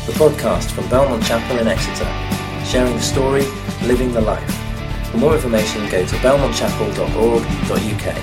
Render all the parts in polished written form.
the podcast from Belmont Chapel in Exeter, sharing the story, living the life. For more information, go to belmontchapel.org.uk.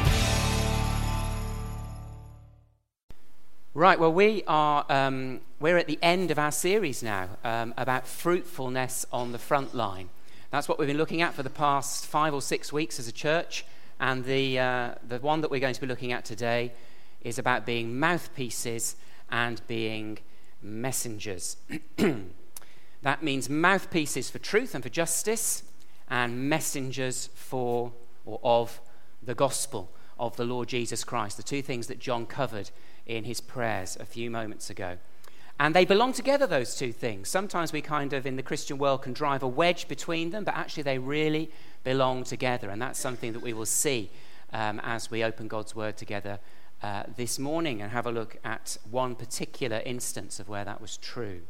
Right, well, we're at the end of our series now about fruitfulness on the front line. That's what we've been looking at for the past 5 or 6 weeks as a church, and the one that we're going to be looking at today is about being mouthpieces and being messengers. That means mouthpieces for truth and for justice, and messengers for or of the gospel of the Lord Jesus Christ, the two things that John covered in his prayers a few moments ago. And they belong together, those two things. Sometimes we kind of, in the Christian world, can drive a wedge between them, but actually they really belong together. And that's something that we will see as we open God's Word together this morning and have a look at one particular instance of where that was true.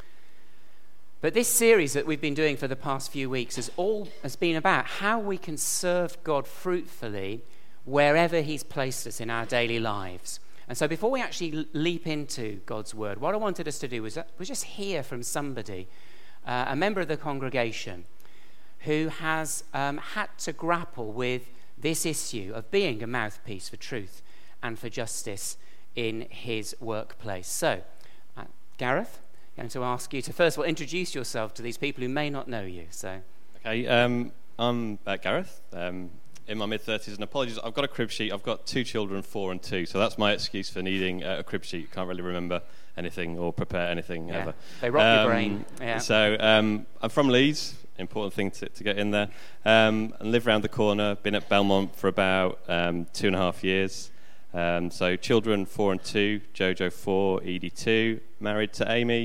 But this series that we've been doing for the past few weeks has been about how we can serve God fruitfully wherever he's placed us in our daily lives. And so before we actually leap into God's Word, what I wanted us to do was just hear from somebody, a member of the congregation, who has had to grapple with this issue of being a mouthpiece for truth and for justice in his workplace. So, Gareth, I'm going to ask you to first of all introduce yourself to these people who may not know you. Okay, I'm Gareth. In my mid-30s, and apologies, I've got a crib sheet. I've got 2 children, 4 and 2, so that's my excuse for needing a crib sheet. Can't really remember anything or prepare anything ever. They rock your brain. Yeah. So I'm from Leeds, important thing to get in there, and live around the corner. Been at Belmont for about 2.5 years. So children 4 and 2, Jojo 4, Edie 2, married to Amy,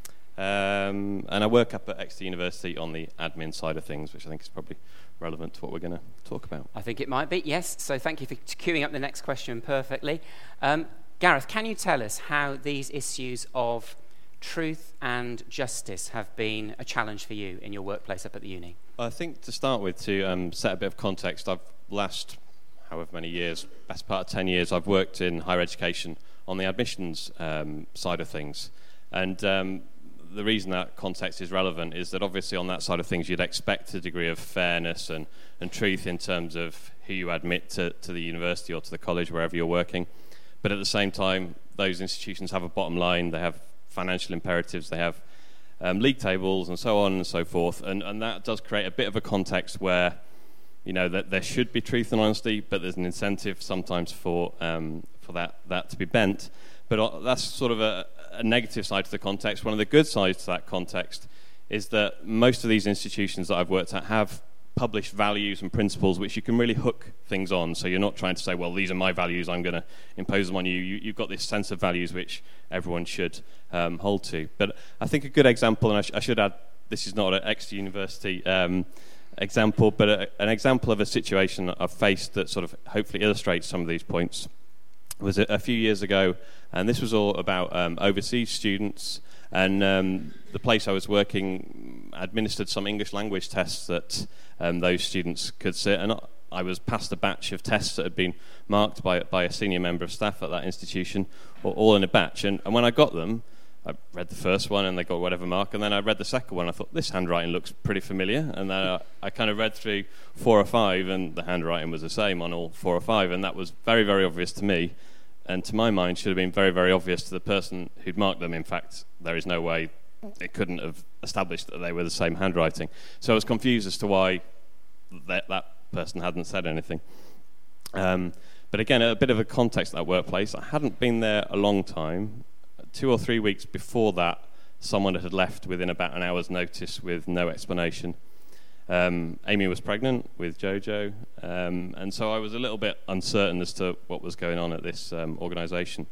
and I work up at Exeter University on the admin side of things, which I think is probably relevant to what we're going to talk about. I think it might be, yes. So thank you for queuing up the next question perfectly. Gareth, can you tell us how these issues of truth and justice have been a challenge for you in your workplace up at the uni? I think to start with, to set a bit of context, I've last however many years, best part of 10 years, I've worked in higher education on the admissions side of things. And the reason that context is relevant is that obviously on that side of things you'd expect a degree of fairness and truth in terms of who you admit to the university or to the college, wherever you're working. But at the same time, those institutions have a bottom line, they have financial imperatives, they have league tables and so on and so forth. And that does create a bit of a context where, you know, that there should be truth and honesty, but there's an incentive sometimes for that to be bent. But that's sort of a negative side to the context. One of the good sides to that context is that most of these institutions that I've worked at have published values and principles which you can really hook things on. So you're not trying to say, well, these are my values, I'm going to impose them on you. You've got this sense of values which everyone should hold to. But I think a good example, and I should add, this is not an Exeter University example, but an example of a situation I've faced that sort of hopefully illustrates some of these points was a few years ago, and this was all about overseas students, and the place I was working administered some English language tests that those students could sit, and I was passed a batch of tests that had been marked by a senior member of staff at that institution, all in a batch, and when I got them, I read the first one and they got whatever mark, and then I read the second one. I thought, this handwriting looks pretty familiar, and then I kind of read through 4 or 5, and the handwriting was the same on all 4 or 5, and that was very, very obvious to me, and to my mind should have been very, very obvious to the person who'd marked them. In fact, there is no way it couldn't have established that they were the same handwriting. So I was confused as to why that person hadn't said anything. But again, a bit of a context at that workplace. I hadn't been there a long time. 2 or 3 weeks before that, someone had left within about an hour's notice with no explanation. Amy was pregnant with Jojo, and so I was a little bit uncertain as to what was going on at this organisation.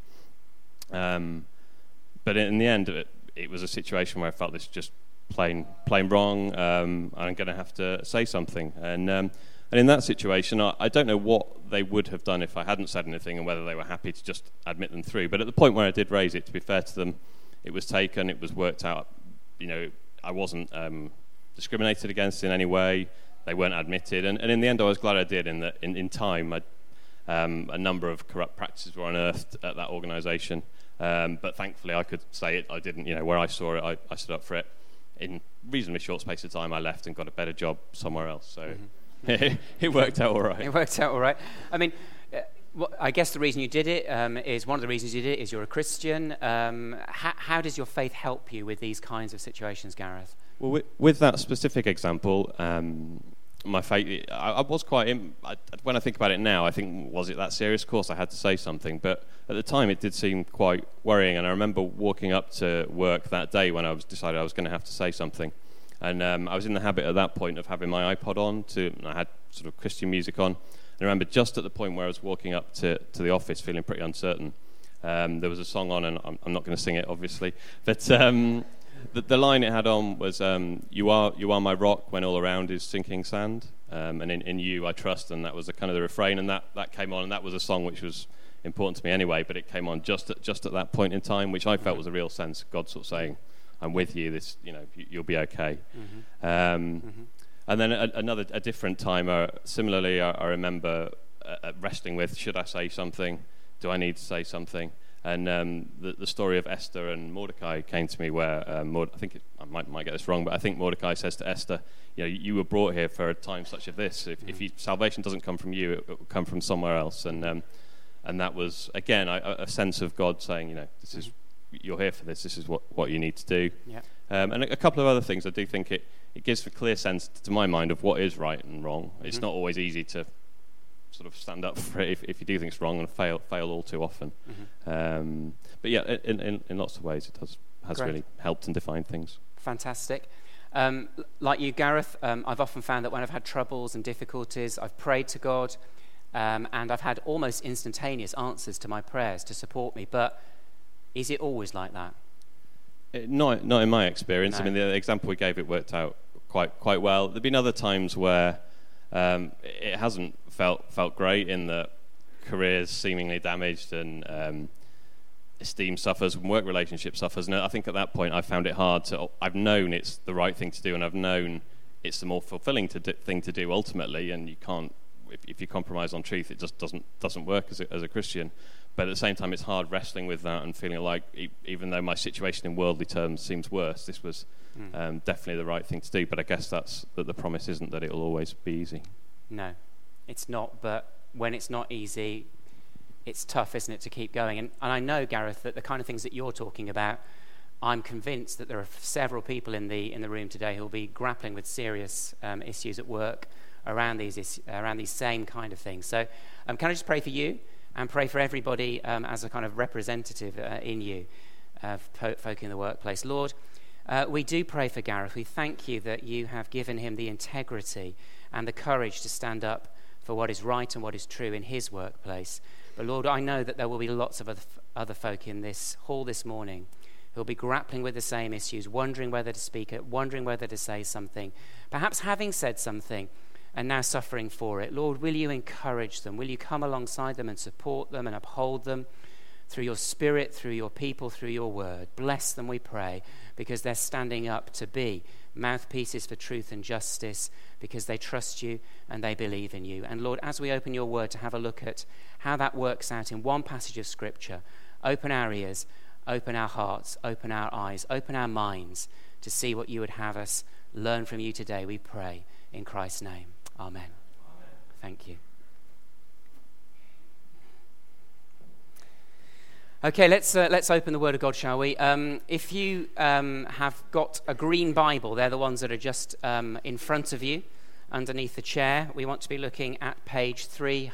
But in the end, it was a situation where I felt this just plain wrong. I'm going to have to say something, and in that situation, I don't know what they would have done if I hadn't said anything, and whether they were happy to just admit them through. But at the point where I did raise it, to be fair to them, it was taken, it was worked out. You know, I wasn't discriminated against in any way. They weren't admitted, and in the end, I was glad I did. In that, in time, a number of corrupt practices were unearthed at that organisation, But thankfully I could say it. I didn't, where I saw it, I stood up for it. In reasonably short space of time, I left and got a better job somewhere else. So it worked out all right. It worked out all right. I mean, I guess the reason you did it is one of the reasons you did it is you're a Christian. How does your faith help you with these kinds of situations, Gareth? Well, with that specific example, my faith, I was quite, when I think about it now, I think, was it that serious? Of course, I had to say something, but at the time it did seem quite worrying, and I remember walking up to work that day when I decided I was going to have to say something, and I was in the habit at that point of having my iPod on, I had sort of Christian music on, and I remember just at the point where I was walking up to the office feeling pretty uncertain, there was a song on, and I'm not going to sing it, obviously, but the line it had on was, you are my rock when all around is sinking sand, and in you I trust, and that was the kind of the refrain, and that came on, and that was a song which was important to me anyway, but it came on just at that point in time, which I felt was a real sense of God sort of saying, I'm with you, this, you'll be okay. And then a different time, similarly, I remember wrestling with, should I say something? Do I need to say something? And the story of Esther and Mordecai came to me where, I might get this wrong, but I think Mordecai says to Esther, you were brought here for a time such as this. If salvation doesn't come from you, it will come from somewhere else. And that was, again, a sense of God saying, this is, you're here for this. This is what you need to do. Yeah. And a couple of other things. I do think it gives a clear sense, to my mind, of what is right and wrong. It's not always easy to sort of stand up for it if you do things wrong and fail all too often. But yeah, in lots of ways it has Great. really helped and defined things. Fantastic. Like you, Gareth, I've often found that when I've had troubles and difficulties, I've prayed to God, and I've had almost instantaneous answers to my prayers to support me. But is it always like that? Not in my experience. No. I mean, the example we gave, it worked out quite well. There've been other times where it hasn't felt great, in that careers seemingly damaged and esteem suffers and work relationship suffers. And I think at that point I found it hard to. I've known it's the right thing to do, and I've known it's the more fulfilling thing to do ultimately. And you can't, if you compromise on truth, it just doesn't work as a Christian. But at the same time, it's hard wrestling with that and feeling like, even though my situation in worldly terms seems worse, this was definitely the right thing to do. But I guess that the promise isn't that it'll always be easy. No, it's not. But when it's not easy, it's tough, isn't it, to keep going? And I know, Gareth, that the kind of things that you're talking about, I'm convinced that there are several people in the room today who will be grappling with serious issues at work around these same kind of things. So can I just pray for you and pray for everybody as a kind of representative in you, folk in the workplace? Lord, we do pray for Gareth. We thank you that you have given him the integrity and the courage to stand up for what is right and what is true in his workplace. But Lord, I know that there will be lots of other folk in this hall this morning who will be grappling with the same issues, wondering whether to speak it, wondering whether to say something, perhaps having said something and now suffering for it. Lord, will you encourage them? Will you come alongside them and support them and uphold them through your Spirit, through your people, through your word? Bless them, we pray, because they're standing up to be mouthpieces for truth and justice, because they trust you and they believe in you. And Lord, as we open your word to have a look at how that works out in one passage of Scripture, open our ears, open our hearts, open our eyes, open our minds to see what you would have us learn from you today, we pray, in Christ's name. Amen. Thank you. Okay, let's open the Word of God, shall we? If you have got a green Bible, they're the ones that are just in front of you, underneath the chair. We want to be looking at page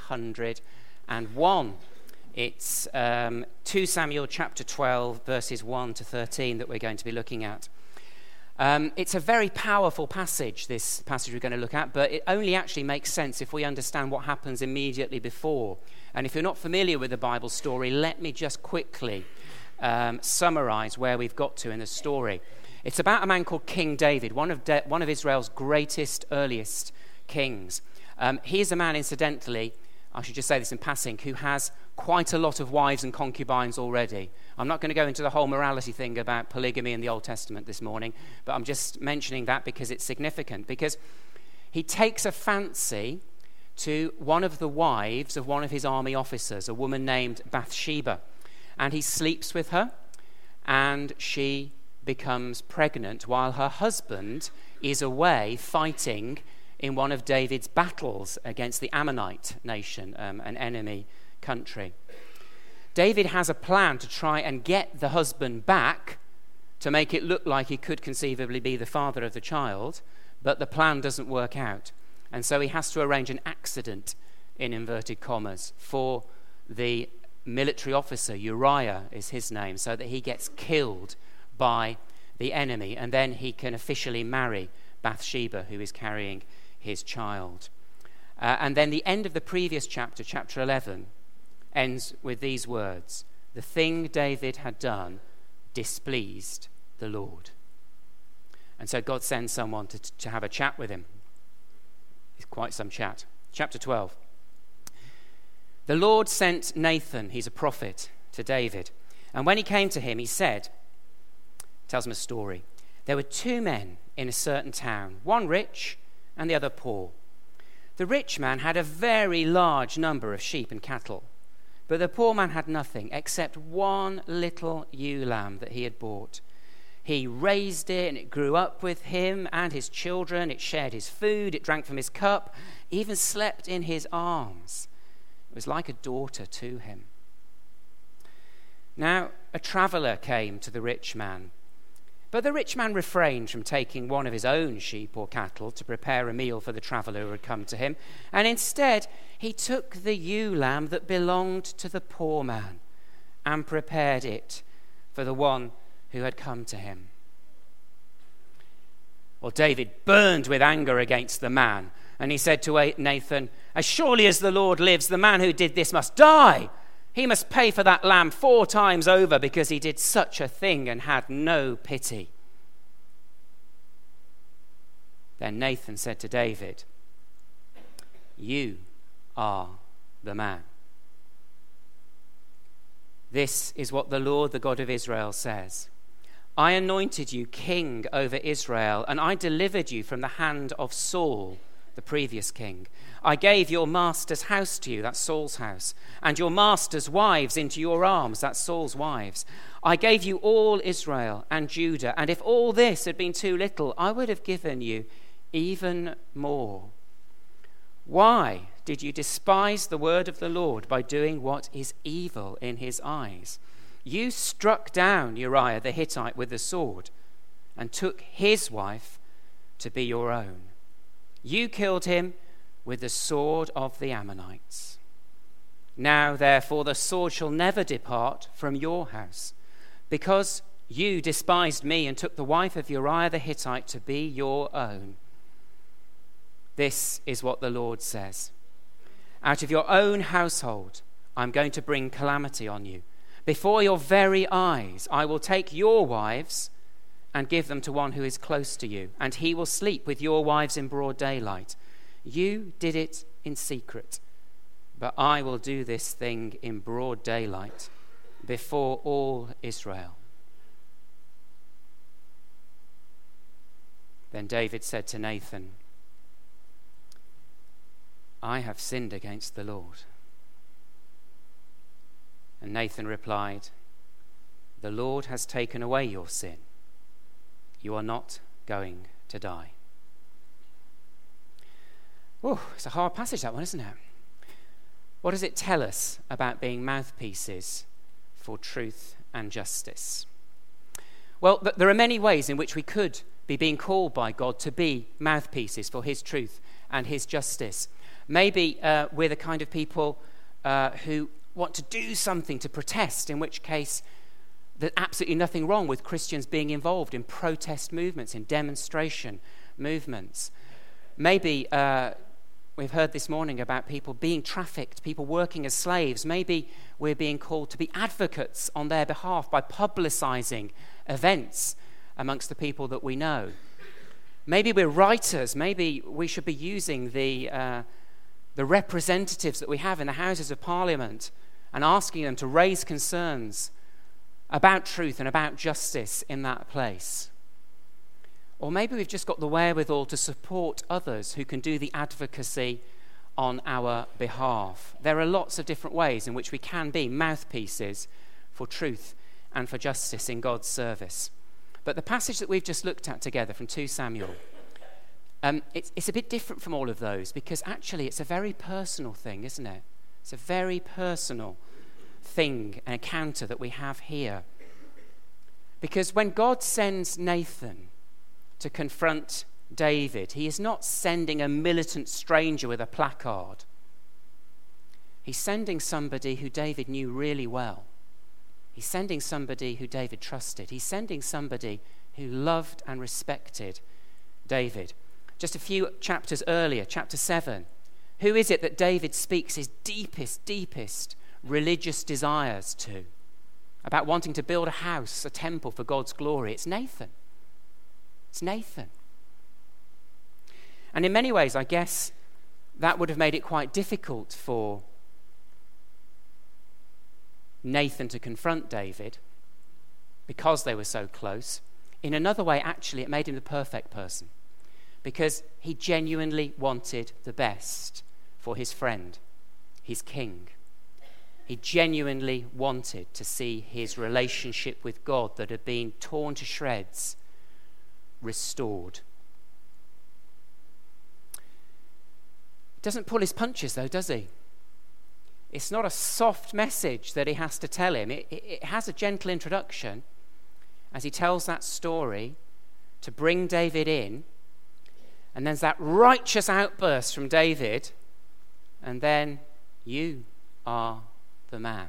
301. It's 2 Samuel chapter 12, verses 1 to 13 that we're going to be looking at. It's a very powerful passage, this passage we're going to look at, but it only actually makes sense if we understand what happens immediately before. And if you're not familiar with the Bible story, let me just quickly summarize where we've got to in the story. It's about a man called King David, one of Israel's greatest, earliest kings. He is a man, incidentally, I should just say this in passing, who has quite a lot of wives and concubines already. I'm not going to go into the whole morality thing about polygamy in the Old Testament this morning, but I'm just mentioning that because it's significant, because he takes a fancy to one of the wives of one of his army officers, a woman named Bathsheba. and he sleeps with her, and she becomes pregnant while her husband is away fighting in one of David's battles against the Ammonite nation, an enemy country. David has a plan to try and get the husband back to make it look like he could conceivably be the father of the child, but the plan doesn't work out. And so he has to arrange an accident, in inverted commas, for the military officer, Uriah is his name, so that he gets killed by the enemy, and then he can officially marry Bathsheba, who is carrying his child. And then the end of the previous chapter, chapter 11, ends with these words: the thing David had done displeased the Lord. And so God sends someone to have a chat with him. It's quite some chat. Chapter 12. The Lord sent Nathan, he's a prophet, to David. And when he came to him, he said, tells him a story. There were two men in a certain town, one rich and the other poor. The rich man had a very large number of sheep and cattle, but the poor man had nothing except one little ewe lamb that he had bought. He raised it, and it grew up with him and his children. It shared his food, it drank from his cup, even slept in his arms. It was like a daughter to him. Now, a traveller came to the rich man, but the rich man refrained from taking one of his own sheep or cattle to prepare a meal for the traveller who had come to him, and instead he took the ewe lamb that belonged to the poor man and prepared it for the one who had come to him. Well, David burned with anger against the man, and he said to Nathan, "As surely as the Lord lives, the man who did this must die. He must pay for that lamb 4 times over because he did such a thing and had no pity." Then Nathan said to David, "You are the man. This is what the Lord, the God of Israel, says. I anointed you king over Israel, and I delivered you from the hand of Saul, the previous king. I gave your master's house to you," that's Saul's house, "and your master's wives into your arms," that's Saul's wives. "I gave you all Israel and Judah, and if all this had been too little, I would have given you even more. Why did you despise the word of the Lord by doing what is evil in his eyes? You struck down Uriah the Hittite with the sword and took his wife to be your own. You killed him with the sword of the Ammonites. Now, therefore, the sword shall never depart from your house, because you despised me and took the wife of Uriah the Hittite to be your own. This is what the Lord says. Out of your own household, I'm going to bring calamity on you. Before your very eyes, I will take your wives and give them to one who is close to you, and he will sleep with your wives in broad daylight. You did it in secret, but I will do this thing in broad daylight before all Israel." Then David said to Nathan, "I have sinned against the Lord." And Nathan replied, "The Lord has taken away your sin. You are not going to die." Oh, it's a hard passage, that one, isn't it? What does it tell us about being mouthpieces for truth and justice? Well, there are many ways in which we could be being called by God to be mouthpieces for his truth and his justice. Maybe we're the kind of people who want to do something to protest, in which case there's absolutely nothing wrong with Christians being involved in protest movements, in demonstration movements. Maybe we've heard this morning about people being trafficked, people working as slaves. Maybe we're being called to be advocates on their behalf by publicizing events amongst the people that we know. Maybe we're writers. Maybe we should be using the representatives that we have in the Houses of Parliament and asking them to raise concerns about truth and about justice in that place. Or maybe we've just got the wherewithal to support others who can do the advocacy on our behalf. There are lots of different ways in which we can be mouthpieces for truth and for justice in God's service. But the passage that we've just looked at together from 2 Samuel, it's a bit different from all of those, because actually it's a very personal thing, isn't it? It's a very personal thing, an encounter that we have here. Because when God sends Nathan to confront David, he is not sending a militant stranger with a placard. He's sending somebody who David knew really well. He's sending somebody who David trusted. He's sending somebody who loved and respected David. Just a few chapters earlier, chapter 7, who is it that David speaks his deepest religious desires to? About wanting to build a house, a temple for God's glory. It's Nathan. It's Nathan. And in many ways, I guess, that would have made it quite difficult for Nathan to confront David because they were so close. In another way, actually, it made him the perfect person because he genuinely wanted the best for his friend, his king. He genuinely wanted to see his relationship with God that had been torn to shreds restored. He doesn't pull his punches, though, does he? It's not a soft message that he has to tell him. It has a gentle introduction as he tells that story to bring David in. And there's that righteous outburst from David. And then, you are the man.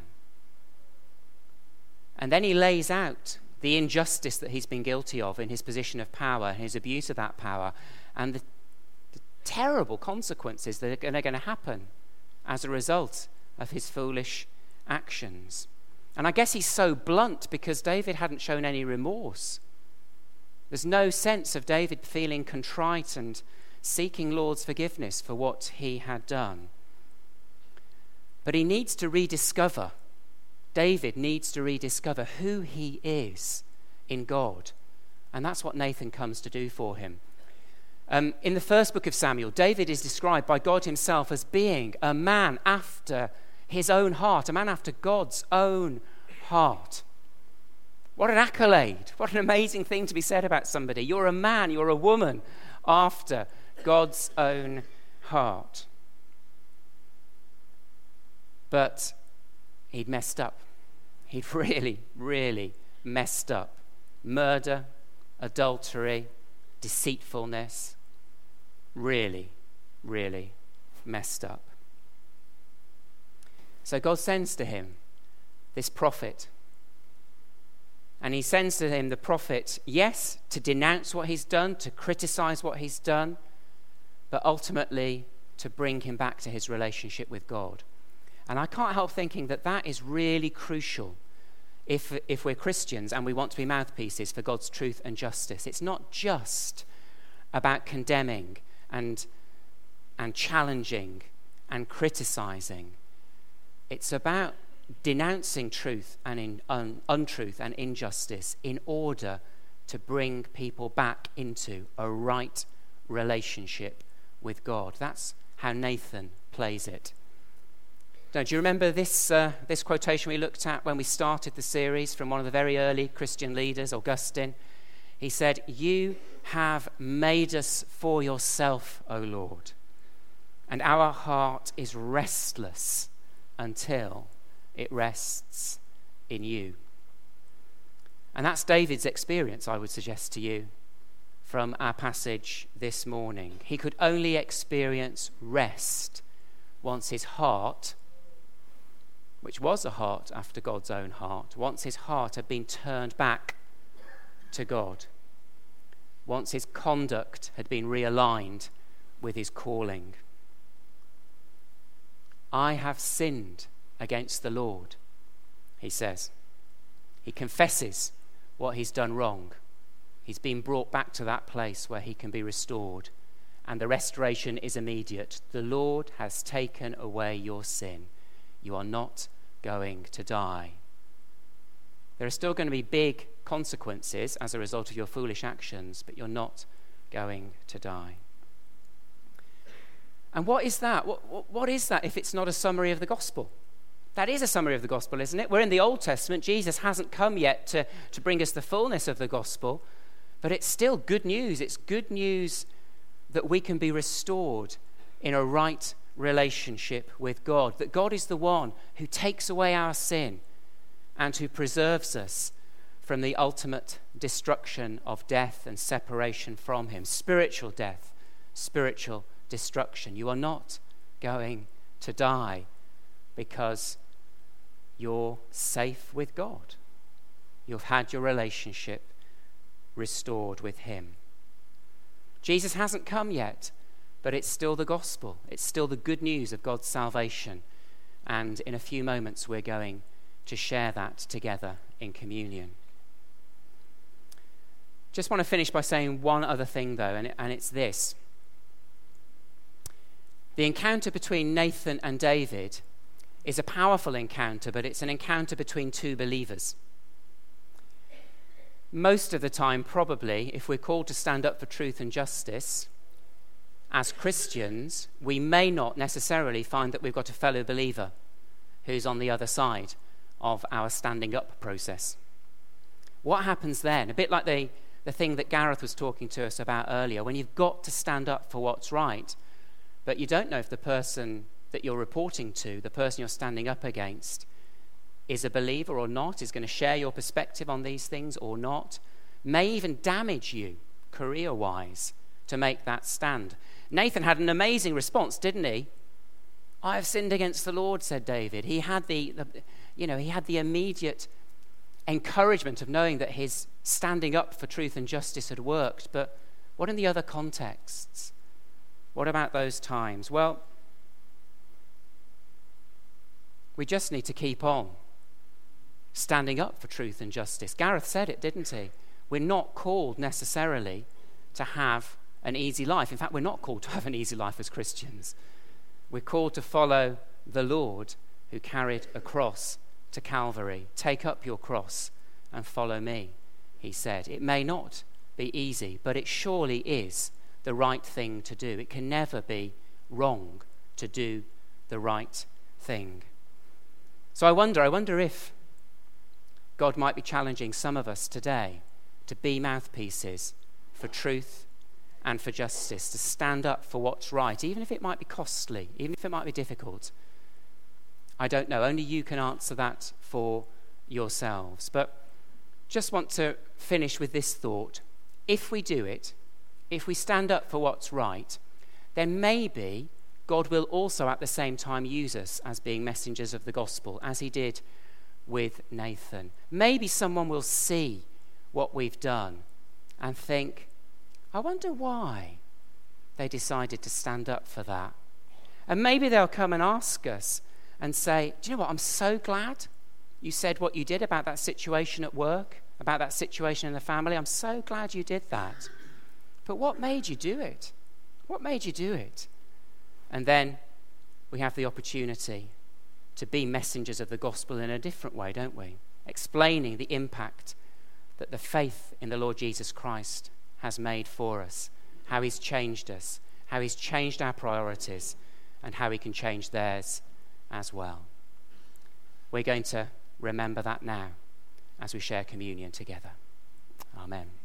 And then he lays out the injustice that he's been guilty of in his position of power and his abuse of that power and the terrible consequences that are going to happen as a result of his foolish actions. And I guess he's so blunt because David hadn't shown any remorse. There's no sense of David feeling contrite and seeking Lord's forgiveness for what he had done. But he needs to rediscover, David needs to rediscover who he is in God. And that's what Nathan comes to do for him. In the first book of Samuel, David is described by God himself as being a man after his own heart, a man after God's own heart. What an accolade. What an amazing thing to be said about somebody. You're a man, you're a woman after God's own heart. But he'd messed up. He'd really messed up. Murder, adultery, deceitfulness. Really messed up. So God sends to him this prophet. And he sends to him the prophet, yes, to denounce what he's done, to criticize what he's done, but ultimately to bring him back to his relationship with God. And I can't help thinking that that is really crucial if we're Christians and we want to be mouthpieces for God's truth and justice. It's not just about condemning and challenging and criticizing. It's about denouncing truth and untruth and injustice in order to bring people back into a right relationship with God. That's how Nathan plays it. Now, do you remember this quotation we looked at when we started the series from one of the very early Christian leaders, Augustine? He said, "You have made us for yourself, O Lord, and our heart is restless until it rests in you." And that's David's experience, I would suggest to you, from our passage this morning. He could only experience rest once his heart, which was a heart after God's own heart, once his heart had been turned back to God, once his conduct had been realigned with his calling. I have sinned against the Lord, he says. He confesses what he's done wrong. He's been brought back to that place where he can be restored, and the restoration is immediate. The Lord has taken away your sin. You are not going to die. There are still going to be big consequences as a result of your foolish actions, but you're not going to die. And what is that? What is that if it's not a summary of the gospel? That is a summary of the gospel, isn't it? We're in the Old Testament. Jesus hasn't come yet to bring us the fullness of the gospel, but it's still good news. It's good news that we can be restored in a right relationship with God, that God is the one who takes away our sin and who preserves us from the ultimate destruction of death and separation from him. Spiritual death, spiritual destruction. You are not going to die because you're safe with God. You've had your relationship restored with him. Jesus hasn't come yet, but it's still the gospel. It's still the good news of God's salvation. And in a few moments, we're going to share that together in communion. Just want to finish by saying one other thing, though, and it's this. The encounter between Nathan and David is a powerful encounter, but it's an encounter between two believers. Most of the time, probably, if we're called to stand up for truth and justice, as Christians, we may not necessarily find that we've got a fellow believer who's on the other side of our standing up process. What happens then? A bit like the thing that Gareth was talking to us about earlier, when you've got to stand up for what's right, but you don't know if the person that you're reporting to, the person you're standing up against, is a believer or not, is going to share your perspective on these things or not, may even damage you career-wise to make that stand. Nathan had an amazing response, didn't he? I have sinned against the Lord, said David. He had the immediate encouragement of knowing that his standing up for truth and justice had worked. But what in the other contexts? What about those times? Well, we just need to keep on standing up for truth and justice. Gareth said it, didn't he? We're not called necessarily to have an easy life. In fact, we're not called to have an easy life as Christians. We're called to follow the Lord who carried a cross to Calvary. Take up your cross and follow me, he said. It may not be easy, but it surely is the right thing to do. It can never be wrong to do the right thing. So I wonder if God might be challenging some of us today to be mouthpieces for truth and for justice, to stand up for what's right, even if it might be costly, even if it might be difficult. I don't know. Only you can answer that for yourselves. But just want to finish with this thought. If we do it, if we stand up for what's right, then maybe God will also at the same time use us as being messengers of the gospel, as he did with Nathan. Maybe someone will see what we've done and think, I wonder why they decided to stand up for that. And maybe they'll come and ask us and say, do you know what, I'm so glad you said what you did about that situation at work, about that situation in the family. I'm so glad you did that. But what made you do it? What made you do it? And then we have the opportunity to be messengers of the gospel in a different way, don't we? Explaining the impact that the faith in the Lord Jesus Christ has made for us, how he's changed us, how he's changed our priorities, and how he can change theirs as well. We're going to remember that now as we share communion together. Amen.